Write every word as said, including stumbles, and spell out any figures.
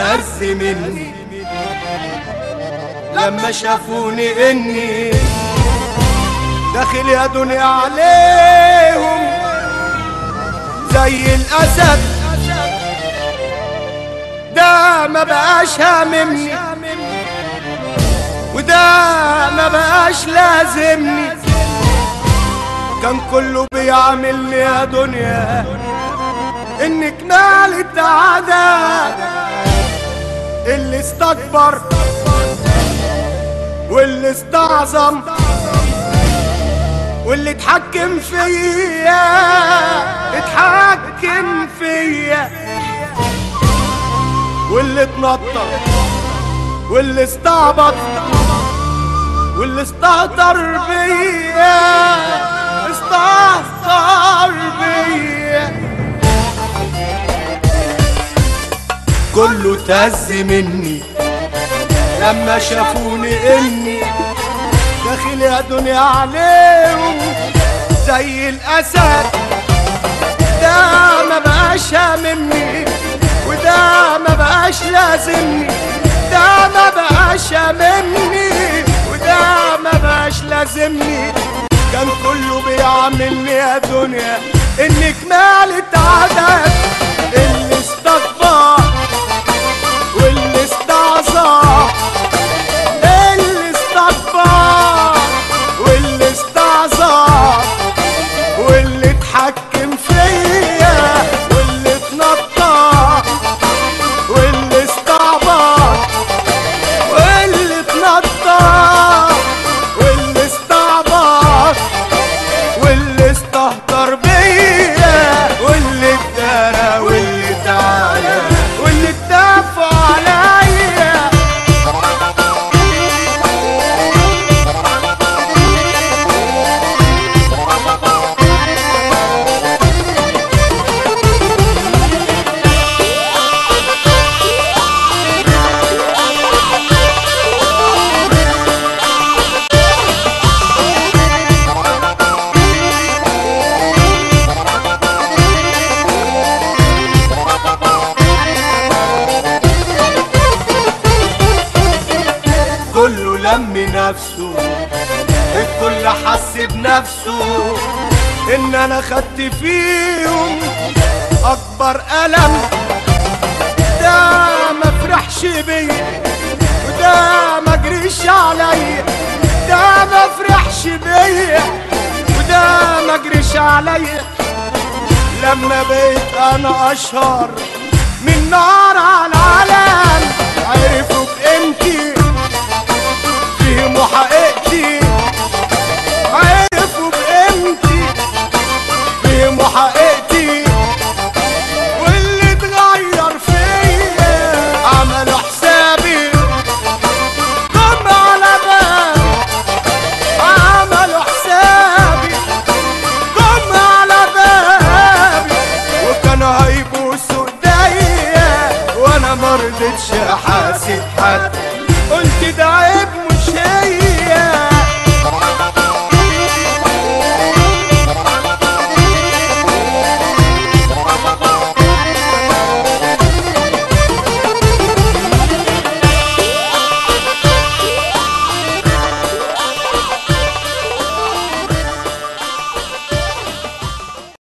تهز مني لما شافوني اني داخل يا دنيا عليهم زي الاسد. ده ما بقاش هاممني وده ما بقاش لازمني، كان كله بيعملني يا دنيا ان كمال التعادة. اللي استكبر واللي استعظم واللي اتحكم فيا اتحكم فيا، واللي اتنطر واللي استعبط واللي استهتر بيا استهتر بيا، كله تهز مني لما شافوني اني داخل يا دنيا عليهم زي الاسد. ده ما بقاش هاممني وده ما بقاش لازمني، ده ما بقاش هاممني وده ما بقاش لازمني، كان كله بيعملني يا دنيا ان كمال التعادة. اللي استكبر واللي استعظم، اللي استكبر واللي استعظم واللي اتحكم فيا واللي اتنطط واللي استعبط واللي اتنطط واللي استعبط واللي استهتر بيا واللي اتدارى واللي تعالى واللي اتدافع عليا. كله لم نفسه، الكل حس بنفسه ان انا خدت فيهم اكبر ألم. ده ما فرحش بيا وده ما جريش عليا، ده ما فرحش بيا وده ما جريش عليا، لما بقيت انا اشهر من نار على العالم عرفوا بقيمتي فهموا حقيقتي، عرفوا بقيمتي فهموا حقيقتي، واللي اتغير فيا عملوا حسابي قم على بالي، عملوا حسابي قم على بالي، وكانوا هيبوسوا ايديا وانا مرضتش احاسب حد.